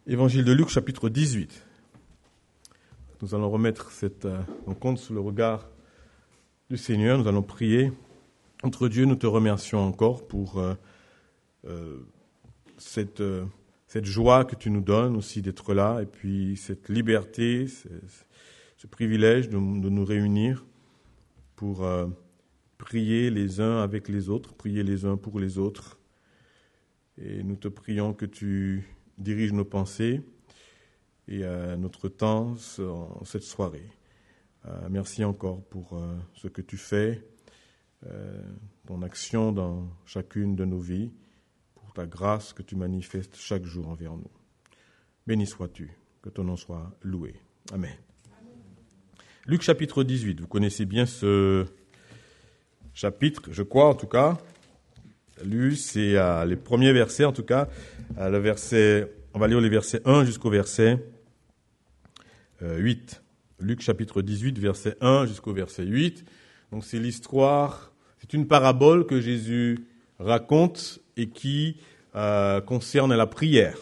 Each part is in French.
Évangile de Luc, chapitre 18. Nous allons remettre cette rencontre sous le regard du Seigneur. Nous allons prier. Notre Dieu, nous te remercions encore pour cette joie que tu nous donnes aussi d'être là, et puis cette liberté, ce privilège de nous réunir pour prier les uns avec les autres, prier les uns pour les autres. Et nous te prions que tu diriges nos pensées et notre temps en cette soirée. Merci encore pour ce que tu fais, ton action dans chacune de nos vies, pour ta grâce que tu manifestes chaque jour envers nous. Béni sois-tu, que ton nom soit loué. Amen. Luc chapitre 18, vous connaissez bien ce chapitre, je crois en tout cas. Lu, c'est les premiers versets en tout cas, on va lire les versets 1 jusqu'au verset 8. Luc chapitre 18, verset 1 jusqu'au verset 8. Donc c'est l'histoire, c'est une parabole que Jésus raconte et qui concerne la prière.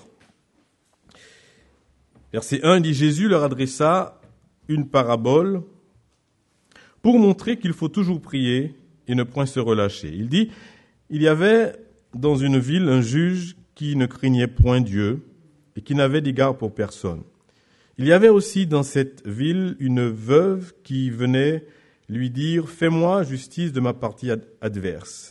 Verset 1 dit « Jésus leur adressa une parabole pour montrer qu'il faut toujours prier et ne point se relâcher. Il dit « Il y avait dans une ville un juge qui ne craignait point Dieu et qui n'avait d'égard pour personne. Il y avait aussi dans cette ville une veuve qui venait lui dire « Fais-moi justice de ma partie adverse. »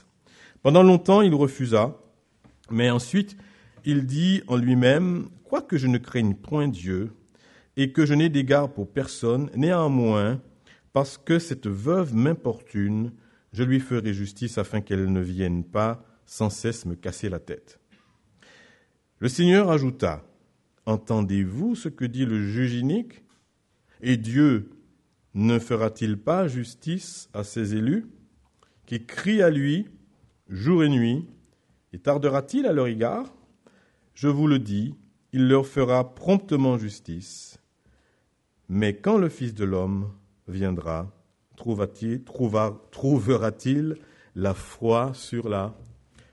Pendant longtemps, il refusa, mais ensuite il dit en lui-même « Quoique je ne craigne point Dieu et que je n'ai d'égard pour personne, néanmoins, parce que cette veuve m'importune, je lui ferai justice afin qu'elle ne vienne pas sans cesse me casser la tête. » Le Seigneur ajouta, « Entendez-vous ce que dit le juge inique? Et Dieu ne fera-t-il pas justice à ses élus, qui crient à lui jour et nuit, et tardera-t-il à leur égard? Je vous le dis, il leur fera promptement justice. Mais quand le Fils de l'homme viendra, trouvera-t-il la foi sur la terre? »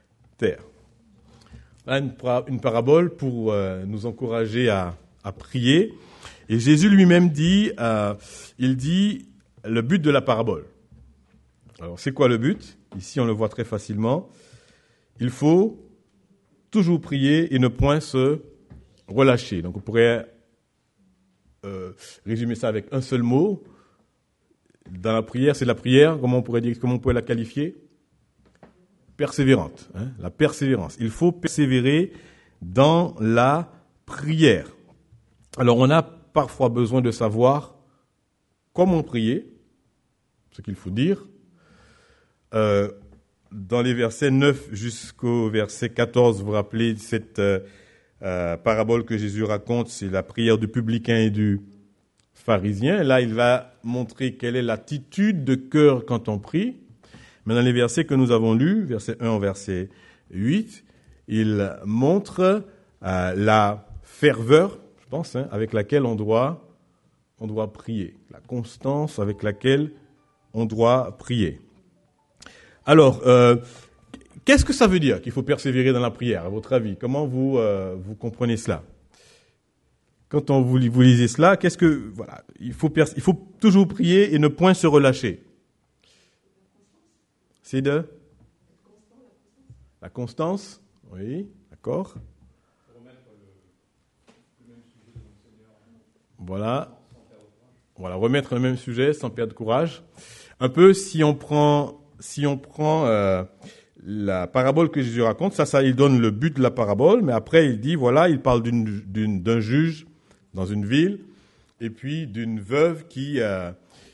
Là, une parabole pour nous encourager à prier. Et Jésus lui-même dit, il dit le but de la parabole. Alors, c'est quoi le but? Ici, on le voit très facilement. Il faut toujours prier et ne point se relâcher. Donc, on pourrait résumer ça avec un seul mot. Dans la prière, c'est la prière, comment on pourrait la qualifier? Persévérante. La persévérance. Il faut persévérer dans la prière. Alors, on a parfois besoin de savoir comment prier, ce qu'il faut dire. Dans les versets 9 jusqu'au verset 14, vous vous rappelez cette parabole que Jésus raconte, c'est la prière du publicain et du pharisien. Là, il va montrer quelle est l'attitude de cœur quand on prie. Mais dans les versets que nous avons lus, verset 1 au verset 8, il montre la ferveur, je pense, avec laquelle on doit prier, la constance avec laquelle on doit prier. Alors, qu'est-ce que ça veut dire qu'il faut persévérer dans la prière, à votre avis? Comment vous comprenez cela? Quand vous lisez cela, il faut toujours prier et ne point se relâcher. C'est de la constance, oui, d'accord. Voilà, remettre le même sujet sans perdre courage. Un peu, si on prend la parabole que Jésus raconte, ça, il donne le but de la parabole, mais après il dit, voilà, il parle d'un juge dans une ville, et puis d'une veuve qui est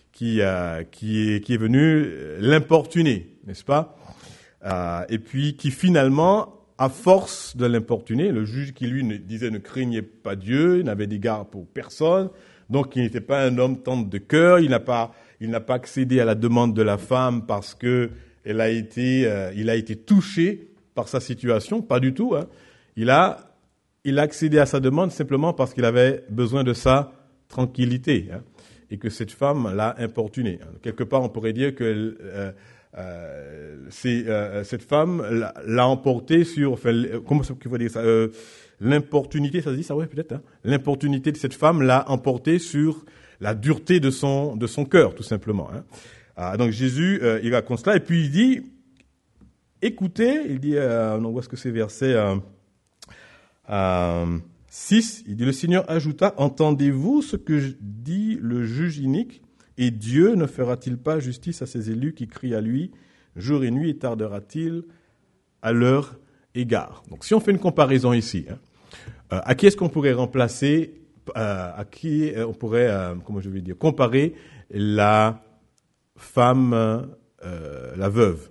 venue l'importuner, n'est-ce pas? Et puis qui finalement, à force de l'importuner, le juge qui lui disait ne craignait pas Dieu, n'avait d'égard pour personne, donc il n'était pas un homme tendre de cœur, il n'a pas accédé à la demande de la femme parce que il a été touché par sa situation, pas du tout. Il a accédé à sa demande simplement parce qu'il avait besoin de sa tranquillité, et que cette femme l'a importuné. Quelque part, on pourrait dire que cette femme l'a emporté sur, comment qu'il faut dire ça, l'importunité, ça se dit ça, ouais, peut-être, hein, l'importunité de cette femme l'a emporté sur la dureté de son cœur, tout simplement. Hein. Donc Jésus, il raconte cela, et puis il dit, écoutez, il dit, où est-ce que c'est verset 6, il dit, le Seigneur ajouta, entendez-vous ce que dit le juge inique, et Dieu ne fera-t-il pas justice à ses élus qui crient à lui jour et nuit, et tardera-t-il à leur égard? Donc si on fait une comparaison ici, hein, à qui est-ce qu'on pourrait remplacer, à qui on pourrait, comment je vais dire, comparer la femme, la veuve?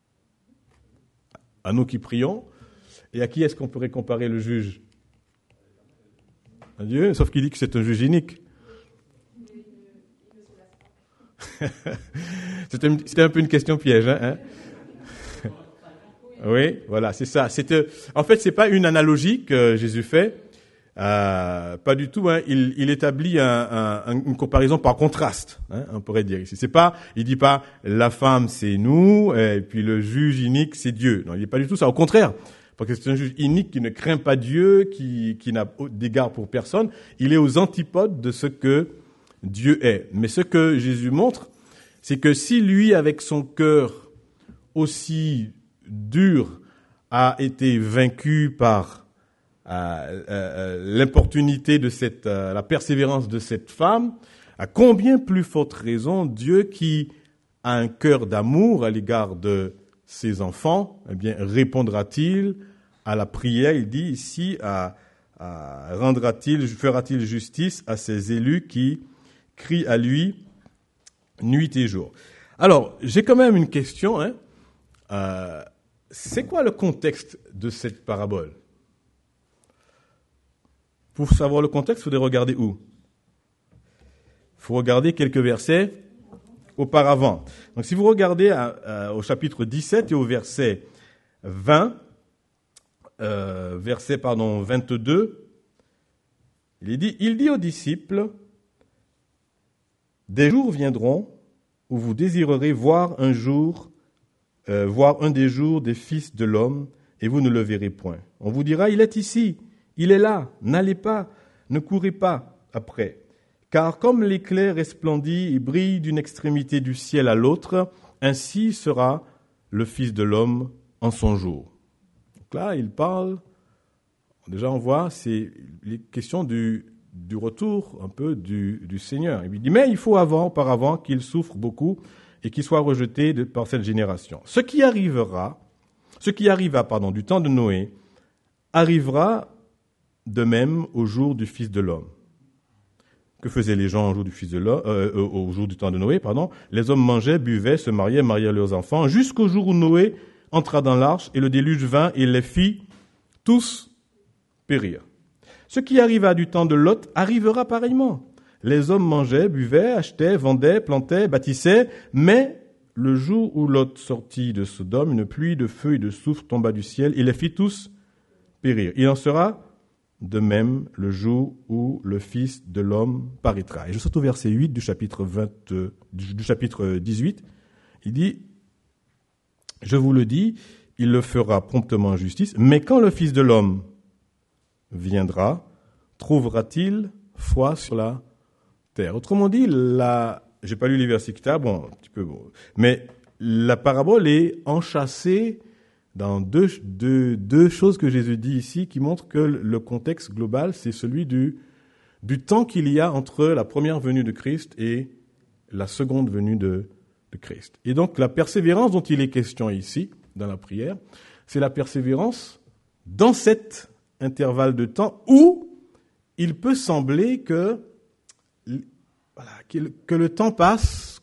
À nous qui prions. Et à qui est-ce qu'on pourrait comparer le juge? À Dieu, sauf qu'il dit que c'est un juge inique. C'était un peu une question piège, hein? Oui, voilà, c'est ça. En fait, c'est pas une analogie que Jésus fait, pas du tout. Hein. Il établit une comparaison par contraste, hein, on pourrait dire ici. Il dit pas la femme c'est nous et puis le juge inique c'est Dieu. Non, il dit pas du tout ça. Au contraire, parce que c'est un juge inique qui ne craint pas Dieu, qui n'a d'égard pour personne. Il est aux antipodes de ce que Dieu est. Mais ce que Jésus montre, c'est que si lui, avec son cœur aussi dur, a été vaincu par l'importunité de la persévérance de cette femme, à combien plus forte raison Dieu qui a un cœur d'amour à l'égard de ses enfants, eh bien, répondra-t-il à la prière? Il dit ici, fera-t-il justice à ses élus qui crient à lui nuit et jour? Alors, j'ai quand même une question, hein. C'est quoi le contexte de cette parabole? Pour savoir le contexte, il faudrait regarder où? Il faut regarder quelques versets auparavant. Donc, si vous regardez au chapitre 17 et au verset 22, il dit aux disciples, des jours viendront où vous désirerez voir un des jours des fils de l'homme, et vous ne le verrez point. On vous dira, il est ici, il est là, n'allez pas, ne courez pas après. Car comme l'éclair resplendit et brille d'une extrémité du ciel à l'autre, ainsi sera le Fils de l'homme en son jour. Donc là, il parle, déjà on voit, c'est les questions du retour un peu du Seigneur. Il dit, mais il faut auparavant qu'il souffre beaucoup et qu'il soit rejeté par cette génération. Ce qui arriva du temps de Noé, arrivera de même au jour du Fils de l'homme. Que faisaient les gens au jour du temps de Noé, Les hommes mangeaient, buvaient, se mariaient leurs enfants, jusqu'au jour où Noé entra dans l'arche et le déluge vint et les fit tous périr. Ce qui arriva du temps de Lot arrivera pareillement. Les hommes mangeaient, buvaient, achetaient, vendaient, plantaient, bâtissaient, mais le jour où Lot sortit de Sodome, une pluie de feu et de soufre tomba du ciel et les fit tous périr. Il en sera de même le jour où le Fils de l'homme paraîtra. Et je saute au verset 8 du chapitre 18. Il dit, je vous le dis, il le fera promptement justice, mais quand le Fils de l'homme viendra, trouvera-t-il foi sur la terre? Autrement dit, j'ai pas lu les versets qui étaient, un petit peu, mais la parabole est enchâssée dans deux choses que Jésus dit ici, qui montrent que le contexte global, c'est celui du temps qu'il y a entre la première venue de Christ et la seconde venue de Christ. Et donc, la persévérance dont il est question ici, dans la prière, c'est la persévérance dans cet intervalle de temps où il peut sembler que le temps passe,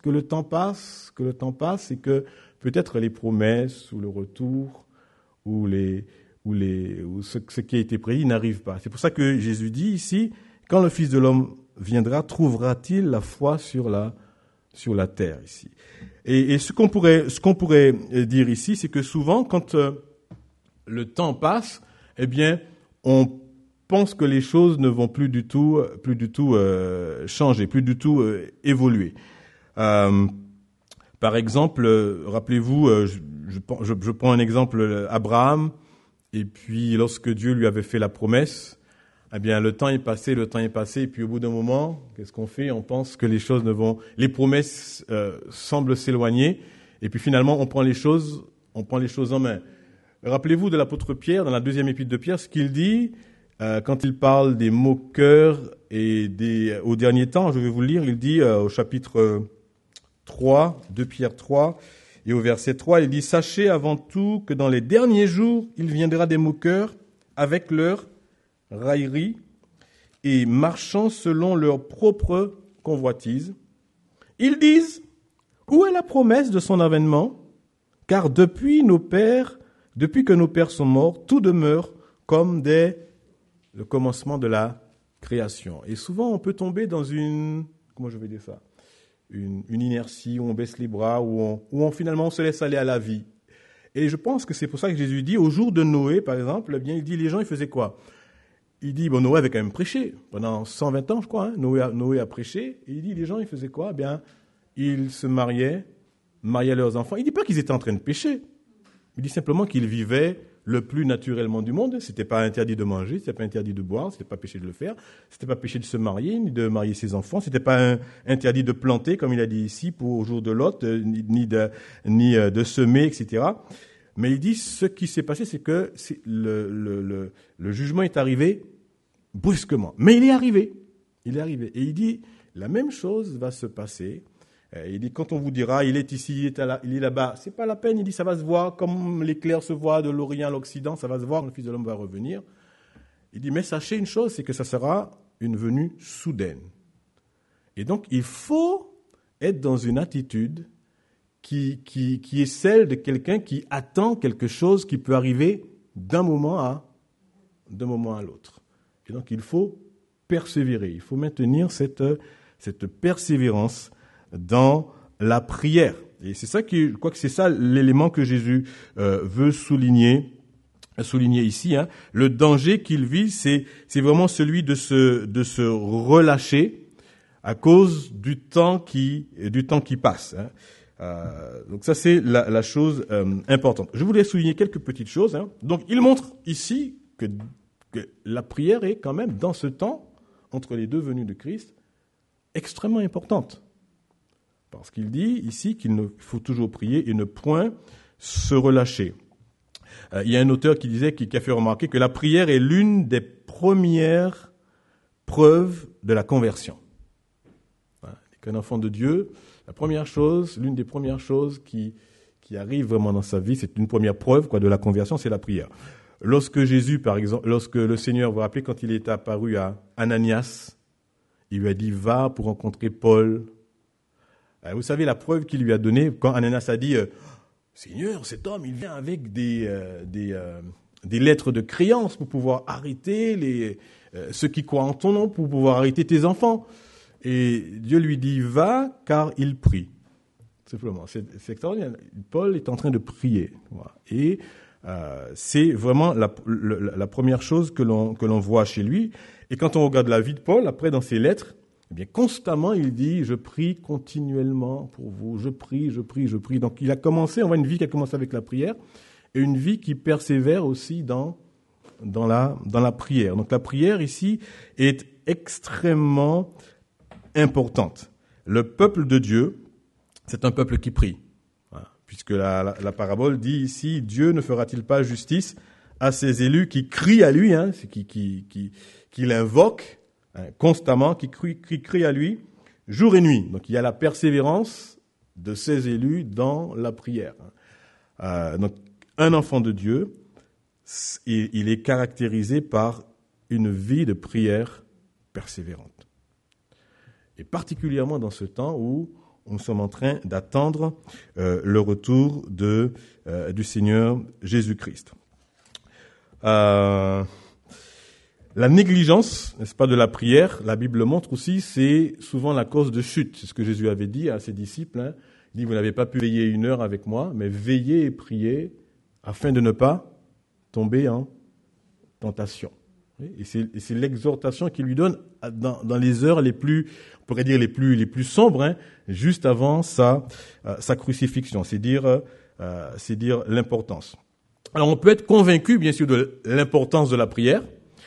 et que peut-être les promesses ou le retour ou ce qui a été prédit n'arrive pas. C'est pour ça que Jésus dit ici, quand le Fils de l'homme viendra, trouvera-t-il la foi sur la terre ici? Et ce qu'on pourrait dire ici, c'est que souvent, quand le temps passe, eh bien, on pense que les choses ne vont plus du tout changer, plus du tout évoluer. Par exemple, rappelez-vous, je prends un exemple, Abraham Et puis, lorsque Dieu lui avait fait la promesse, eh bien, le temps est passé, et puis au bout d'un moment, qu'est-ce qu'on fait? On pense que les promesses semblent s'éloigner, et puis finalement, on prend les choses en main. Rappelez-vous de l'apôtre Pierre, dans la 2e épître de Pierre, ce qu'il dit quand il parle des moqueurs et au dernier temps. Je vais vous le lire. Il dit au chapitre 3, 2 Pierre 3, et au verset 3, il dit « Sachez avant tout que dans les derniers jours, il viendra des moqueurs avec leur raillerie et marchant selon leur propre convoitise. Ils disent, où est la promesse de son avènement? Car depuis que nos pères sont morts, tout demeure comme dès le commencement de la création. » Et souvent, on peut tomber dans une inertie où on baisse les bras, où on finalement on se laisse aller à la vie. Et je pense que c'est pour ça que Jésus dit, au jour de Noé, par exemple, eh bien, il dit, les gens, ils faisaient quoi? Il dit, Noé avait quand même prêché pendant 120 ans, je crois. Noé a prêché. Et il dit, les gens, ils faisaient quoi? Eh bien, ils se mariaient leurs enfants. Il ne dit pas qu'ils étaient en train de pécher. Il dit simplement qu'ils vivaient le plus naturellement du monde. C'était pas interdit de manger, c'était pas interdit de boire, c'était pas péché de le faire, c'était pas péché de se marier, ni de marier ses enfants, c'était pas interdit de planter, comme il a dit ici, au jour de Lot, ni de semer, etc. Mais il dit, ce qui s'est passé, c'est que le jugement est arrivé brusquement. Mais il est arrivé. Et il dit, la même chose va se passer. Il dit, quand on vous dira, il est ici, il est là-bas, c'est pas la peine. Il dit, ça va se voir comme l'éclair se voit de l'Orient à l'Occident, ça va se voir quand le Fils de l'homme va revenir. Il dit, mais sachez une chose, c'est que ça sera une venue soudaine. Et donc, il faut être dans une attitude qui est celle de quelqu'un qui attend quelque chose qui peut arriver d'un moment à l'autre. Et donc, il faut persévérer. Il faut maintenir cette persévérance dans la prière. Et c'est ça je crois que c'est ça l'élément que Jésus veut souligner ici. Hein. Le danger qu'il vit, c'est vraiment celui de se relâcher à cause du temps qui passe. Hein. Donc ça, c'est la chose importante. Je voulais souligner quelques petites choses. Hein. Donc, il montre ici que la prière est quand même, dans ce temps, entre les deux venues de Christ, extrêmement importante. Parce qu'il dit ici qu'il faut toujours prier et ne point se relâcher. Il y a un auteur qui a fait remarquer que la prière est l'une des premières preuves de la conversion. Qu'un enfant de Dieu, l'une des premières choses qui arrive vraiment dans sa vie, c'est une première preuve de la conversion, c'est la prière. Lorsque le Seigneur, vous vous rappelez, quand il est apparu à Ananias, il lui a dit, va pour rencontrer Paul. Vous savez la preuve qu'il lui a donnée quand Ananias a dit, Seigneur, cet homme, il vient avec des lettres de créance pour pouvoir arrêter ceux qui croient en ton nom, pour pouvoir arrêter tes enfants. Et Dieu lui dit, va, car il prie. Simplement, c'est extraordinaire. Paul est en train de prier. Voilà. Et c'est vraiment la première chose que l'on voit chez lui. Et quand on regarde la vie de Paul, après dans ses lettres, eh bien constamment il dit, je prie continuellement pour vous, je prie. Donc il a commencé, on voit une vie qui a commencé avec la prière, et une vie qui persévère aussi dans la prière. Donc la prière ici est extrêmement importante. Le peuple de Dieu, c'est un peuple qui prie. Voilà. Puisque la parabole dit ici, Dieu ne fera-t-il pas justice à ses élus qui crient à lui, qui l'invoquent constamment, qui crient à lui jour et nuit. Donc il y a la persévérance de ses élus dans la prière. Donc un enfant de Dieu, il est caractérisé par une vie de prière persévérante. Et particulièrement dans ce temps où nous sommes en train d'attendre le retour du Seigneur Jésus-Christ. La négligence, n'est-ce pas, de la prière, la Bible le montre aussi, c'est souvent la cause de chute. C'est ce que Jésus avait dit à ses disciples. Hein. Il dit, vous n'avez pas pu veiller 1 heure avec moi, mais veillez et priez afin de ne pas tomber en tentation. Et c'est l'exhortation qu'il lui donne dans les heures les plus, on pourrait dire les plus sombres, hein, juste avant sa crucifixion. C'est dire l'importance. Alors on peut être convaincu, bien sûr, de l'importance de la prière,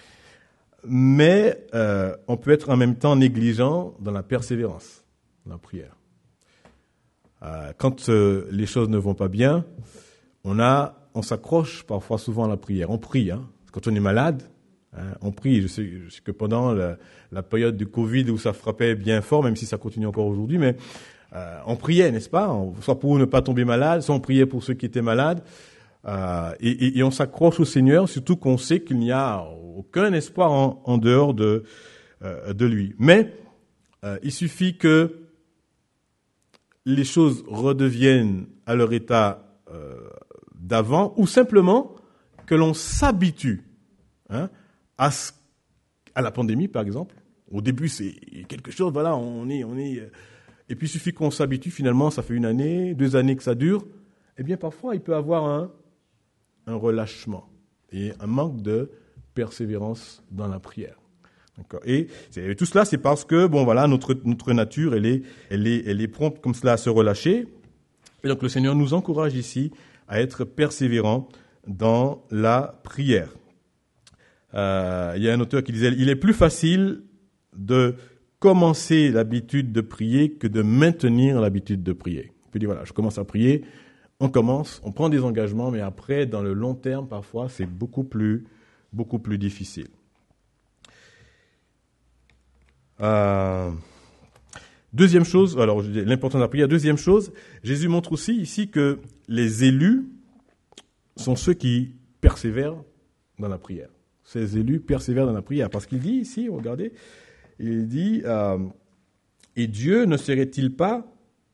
mais on peut être en même temps négligent dans la persévérance, dans la prière. Quand les choses ne vont pas bien, on s'accroche parfois souvent à la prière. On prie, hein. Quand on est malade, hein, on prie. Je sais que pendant la période du Covid où ça frappait bien fort, même si ça continue encore aujourd'hui, mais on priait, n'est-ce pas? Soit pour ne pas tomber malade, soit on priait pour ceux qui étaient malades. Et on s'accroche au Seigneur, surtout qu'on sait qu'il n'y a aucun espoir en dehors de lui. Mais il suffit que les choses redeviennent à leur état d'avant, ou simplement que l'on s'habitue, hein, à la pandémie, par exemple. Au début, c'est quelque chose, voilà, on est. Et puis il suffit qu'on s'habitue. Finalement, ça fait 1 année, 2 années que ça dure. Eh bien, parfois, il peut y avoir un relâchement et un manque de persévérance dans la prière. D'accord. Et tout cela, c'est parce que, bon, voilà, notre nature, elle est prompte comme cela à se relâcher. Et donc, le Seigneur nous encourage ici à être persévérants dans la prière. Il y a un auteur qui disait, il est plus facile de commencer l'habitude de prier que de maintenir l'habitude de prier. On peut dire, voilà, je commence à prier, on commence, on prend des engagements, mais après, dans le long terme, parfois, c'est beaucoup plus difficile. Deuxième chose, alors l'importance de la prière. Deuxième chose, Jésus montre aussi ici que les élus sont ceux qui persévèrent dans la prière. Ces élus persévèrent dans la prière, parce qu'il dit ici, regardez, il dit et Dieu ne serait-il pas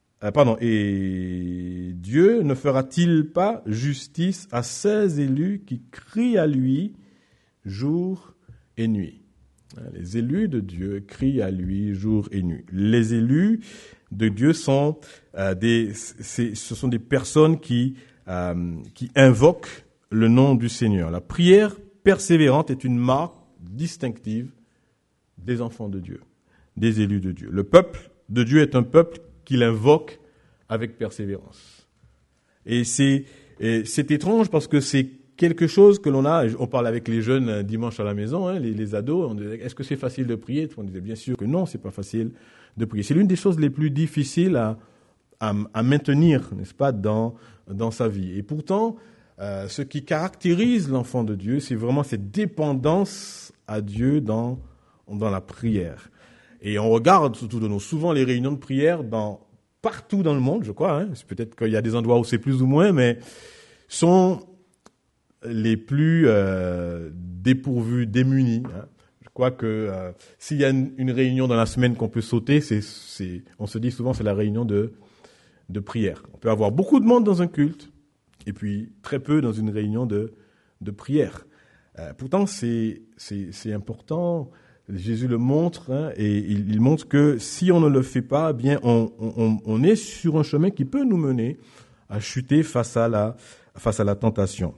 et Dieu ne fera-t-il pas justice à ces élus qui crient à lui jour et nuit? Les élus de Dieu crient à lui jour et nuit. Les élus de Dieu sont ce sont des personnes qui invoquent le nom du Seigneur. La prière persévérante est une marque distinctive des enfants de Dieu, des élus de Dieu. Le peuple de Dieu est un peuple qui l'invoque avec persévérance. Et c'est étrange parce que c'est quelque chose que l'on a. On parle avec les jeunes dimanche à la maison, hein, les ados. On disait, est-ce que c'est facile de prier? On disait bien sûr que non, c'est pas facile de prier. C'est l'une des choses les plus difficiles à maintenir, n'est-ce pas, dans sa vie. Et pourtant, ce qui caractérise l'enfant de Dieu, c'est vraiment cette dépendance à Dieu dans la prière. Et on regarde souvent les réunions de prière partout dans le monde, je crois. Hein. C'est peut-être qu'il y a des endroits où c'est plus ou moins, mais sont les plus dépourvus, démunis. Hein. Je crois que s'il y a une réunion dans la semaine qu'on peut sauter, on se dit souvent c'est la réunion de prière. On peut avoir beaucoup de monde dans un culte, et puis très peu dans une réunion de prière. Pourtant, c'est important. Jésus le montre, hein, et il montre que si on ne le fait pas, eh bien, on est sur un chemin qui peut nous mener à chuter face à la tentation.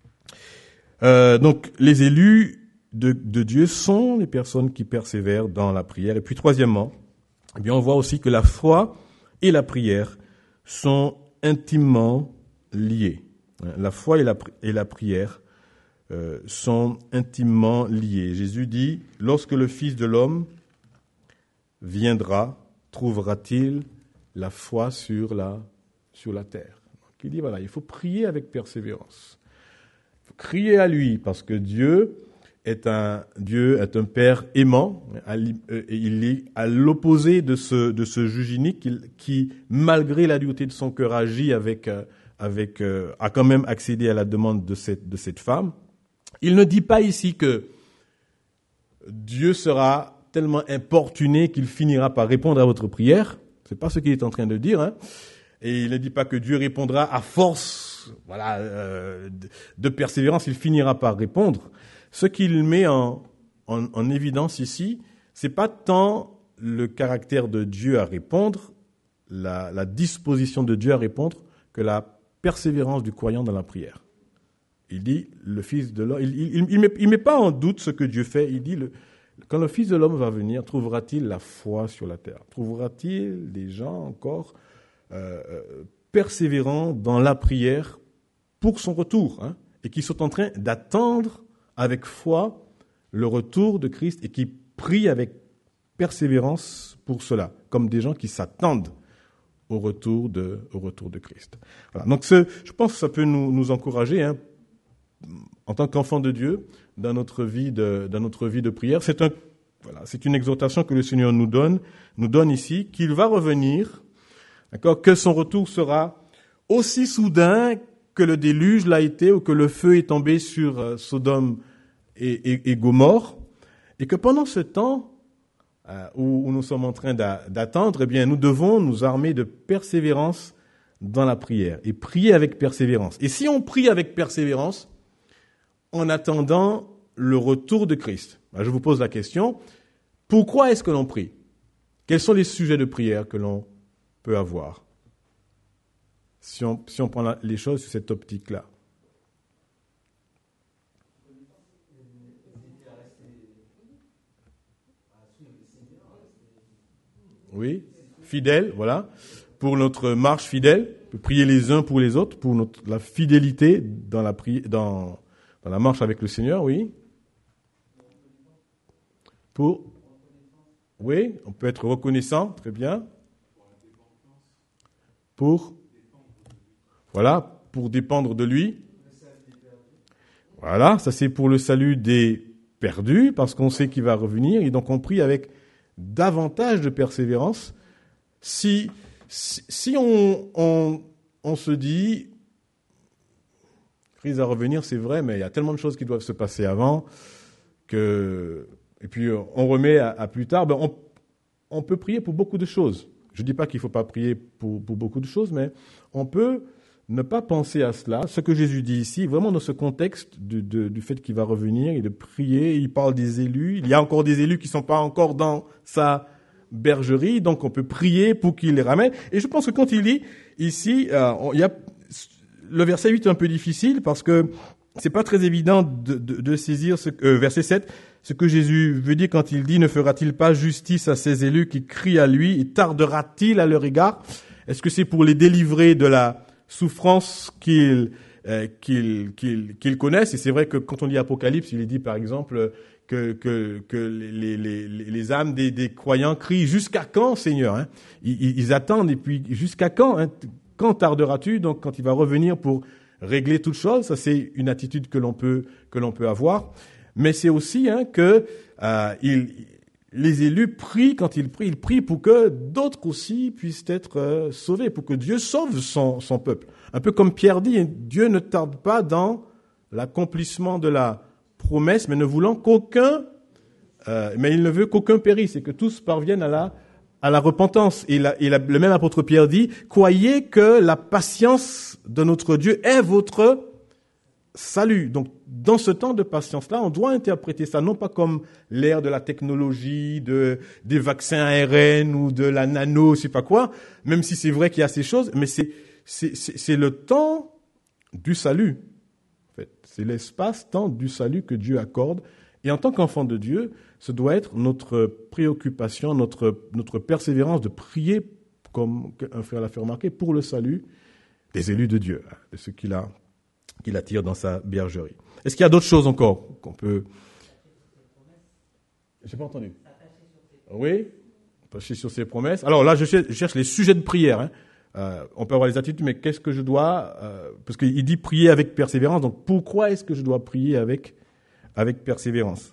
Donc, les élus de Dieu sont les personnes qui persévèrent dans la prière. Et puis, troisièmement, eh bien, on voit aussi que la foi et la prière sont intimement liées. La foi et la prière sont intimement liés. Jésus dit, lorsque le Fils de l'homme viendra, trouvera-t-il la foi sur la terre? Donc, il dit, voilà, il faut prier avec persévérance. Il faut crier à lui, parce que Dieu est un Père aimant, et il est à l'opposé de ce juge unique qui, malgré la dureté de son cœur, agit a quand même accédé à la demande de cette femme. Il ne dit pas ici que Dieu sera tellement importuné qu'il finira par répondre à votre prière. C'est pas ce qu'il est en train de dire, hein. Et il ne dit pas que Dieu répondra à force, voilà, de persévérance, il finira par répondre. Ce qu'il met en évidence ici, c'est pas tant le caractère de Dieu à répondre, la disposition de Dieu à répondre, que la persévérance du croyant dans la prière. Il dit, le Fils de l'homme, il met pas en doute ce que Dieu fait. Il dit, quand le Fils de l'homme va venir, trouvera-t-il la foi sur la terre? Trouvera-t-il des gens encore persévérants dans la prière pour son retour, hein? et qui sont en train d'attendre avec foi le retour de Christ et qui prient avec persévérance pour cela, comme des gens qui s'attendent au retour de Christ. Voilà. Donc je pense que ça peut nous encourager, hein, en tant qu'enfants de Dieu, dans notre vie de prière. C'est une exhortation que le Seigneur nous donne ici, qu'il va revenir, d'accord, que son retour sera aussi soudain que le déluge l'a été ou que le feu est tombé sur Sodome et Gomorrhe, et que pendant ce temps où nous sommes en train d'attendre, eh bien, nous devons nous armer de persévérance dans la prière et prier avec persévérance. Et si on prie avec persévérance, en attendant le retour de Christ, je vous pose la question, pourquoi est-ce que l'on prie? Quels sont les sujets de prière que l'on peut avoir? Si on prend les choses sur cette optique-là. Oui, fidèle, voilà. Pour notre marche fidèle, prier les uns pour les autres, pour la fidélité dans la marche avec le Seigneur, oui. Oui, on peut être reconnaissant, très bien. Pour dépendre de lui. Voilà, ça c'est pour le salut des perdus, parce qu'on sait qu'il va revenir, et donc on prie avec davantage de persévérance. Si on se dit, Christ va revenir, c'est vrai, mais il y a tellement de choses qui doivent se passer avant, et puis on remet à plus tard, on peut prier pour beaucoup de choses. Je ne dis pas qu'il ne faut pas prier pour beaucoup de choses, mais on peut ne pas penser à cela. Ce que Jésus dit ici, vraiment dans ce contexte du fait qu'il va revenir et de prier, il parle des élus. Il y a encore des élus qui ne sont pas encore dans sa bergerie, donc on peut prier pour qu'il les ramène. Et je pense que quand il dit ici, le verset 8 est un peu difficile parce que c'est pas très évident de saisir verset 7, ce que Jésus veut dire quand il dit « Ne fera-t-il pas justice à ces élus qui crient à lui et tardera-t-il à leur égard ?» Est-ce que c'est pour les délivrer de la souffrance qu'ils connaissent? Et c'est vrai que quand on lit Apocalypse, il est dit par exemple que les âmes des croyants crient « Jusqu'à quand, Seigneur ?» hein? Ils attendent, et puis « Jusqu'à quand hein? Quand tarderas-tu ?» Donc quand il va revenir pour régler toutes choses, ça c'est une attitude que l'on peut avoir. Mais c'est aussi que les élus prient, quand ils prient pour que d'autres aussi puissent être sauvés, pour que Dieu sauve son peuple. Un peu comme Pierre dit, Dieu ne tarde pas dans l'accomplissement de la promesse, mais ne voulant mais il ne veut qu'aucun périsse et que tous parviennent à la repentance. Et le même apôtre Pierre dit, croyez que la patience de notre Dieu est votre salut. Donc, dans ce temps de patience-là, on doit interpréter ça non pas comme l'ère de la technologie, des vaccins ARN ou de la nano, je sais pas quoi, même si c'est vrai qu'il y a ces choses, mais c'est le temps du salut. En fait, c'est l'espace-temps du salut que Dieu accorde. Et en tant qu'enfant de Dieu, ce doit être notre préoccupation, notre persévérance de prier, comme un frère l'a fait remarquer, pour le salut des élus de Dieu, de ceux qu'il attire dans sa bergerie. Est-ce qu'il y a d'autres choses encore qu'on peut... J'ai pas entendu. Oui, attacher sur ses promesses. Alors là, je cherche les sujets de prière. On peut avoir les attitudes, mais qu'est-ce que je dois... parce qu'il dit prier avec persévérance, donc pourquoi est-ce que je dois prier avec persévérance?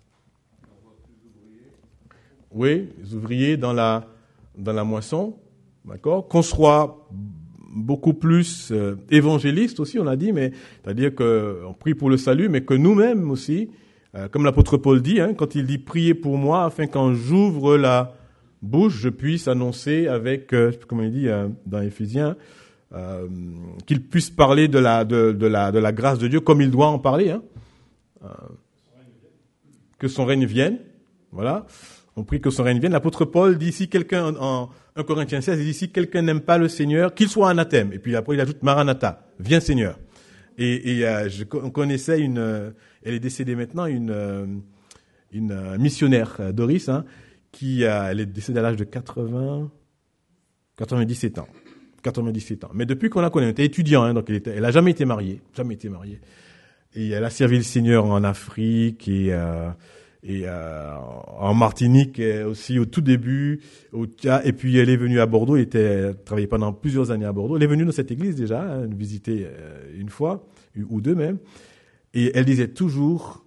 Oui, les ouvriers dans la moisson, d'accord? Qu'on soit beaucoup plus évangéliste aussi, on a dit, mais c'est-à-dire qu'on prie pour le salut, mais que nous-mêmes aussi, comme l'apôtre Paul dit, quand il dit « Priez pour moi, afin quand j'ouvre la bouche, je puisse annoncer avec, comment il dit dans Éphésiens, qu'il puisse parler de la grâce de Dieu comme il doit en parler, que son règne vienne, voilà. On prie que son règne vienne. L'apôtre Paul dit, si quelqu'un, en 1 Corinthiens 16, il dit, si quelqu'un n'aime pas le Seigneur, qu'il soit anathème. Et puis après, il ajoute Maranatha, viens Seigneur. On connaissait elle est décédée maintenant, une missionnaire, Doris, elle est décédée à l'âge de 97 ans. 97 ans. Mais depuis qu'on la connaît, elle était étudiante, donc elle a jamais été mariée. Et elle a servi le Seigneur en Afrique et en Martinique aussi au tout début. Et puis elle est venue à Bordeaux. Elle travaillait pendant plusieurs années à Bordeaux. Elle est venue dans cette église déjà, hein, visiter une fois ou deux même. Et elle disait toujours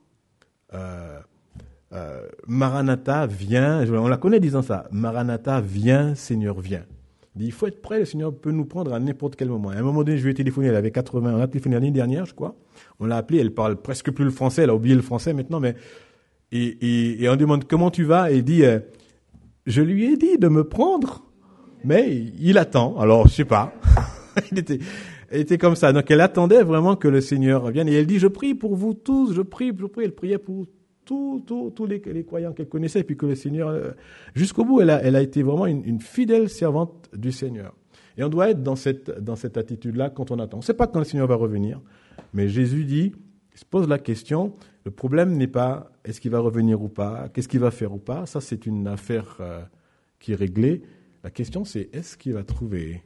Maranatha, viens. On la connaît disant ça. Maranatha, viens, Seigneur, viens. Il dit, il faut être prêt, le Seigneur peut nous prendre à n'importe quel moment. À un moment donné, je lui ai téléphoné, elle avait 80 ans. On a téléphoné l'année dernière, je crois. On l'a appelée, elle parle presque plus le français, elle a oublié le français maintenant, mais et on demande comment tu vas, et il dit, je lui ai dit de me prendre, mais il attend. Alors, je sais pas. Elle était comme ça. Donc, elle attendait vraiment que le Seigneur vienne. Et elle dit, je prie pour vous tous, je prie. Elle priait pour tous les croyants qu'elle connaissait, et puis que le Seigneur, jusqu'au bout, elle a été vraiment une fidèle servante du Seigneur. Et on doit être dans cette attitude-là quand on attend. On ne sait pas quand le Seigneur va revenir, mais Jésus dit, il se pose la question, le problème n'est pas est-ce qu'il va revenir ou pas, qu'est-ce qu'il va faire ou pas, ça c'est une affaire qui est réglée. La question c'est est-ce qu'il va trouver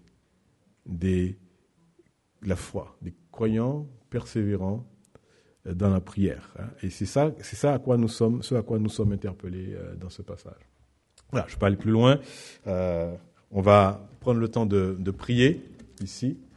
la foi, des croyants persévérants dans la prière. Et c'est ça à quoi nous sommes interpellés dans ce passage. Voilà, je ne vais pas aller plus loin. On va prendre le temps de prier ici.